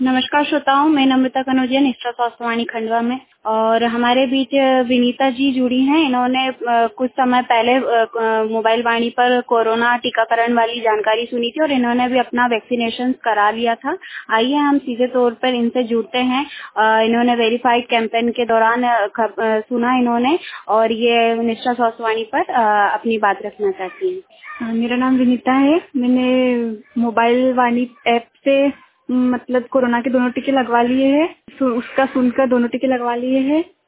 नमस्कार श्रोताओं, मैं नम्रता कनौजिया निष्ठा स्वास्थ्यवाणी खंडवा में और हमारे बीच विनीता जी जुड़ी हैं। इन्होंने कुछ समय पहले मोबाइल वाणी पर कोरोना टीकाकरण वाली जानकारी सुनी थी और इन्होंने भी अपना वैक्सीनेशन करा लिया था। आइए हम सीधे तौर पर इनसे जुड़ते हैं। इन्होंने वेरीफाइड कैंपेन के दौरान सुना इन्होंने और ये निष्ठा स्वास्थ्यवाणी पर अपनी बात रखना चाहती हैं। मेरा नाम विनीता है। मैंने मोबाइल वाणी ऐप से मतलब कोरोना के दोनों टीके लगवा लिए हैं। उसका सुनकर दोनों टीके लगवा लिए हैं।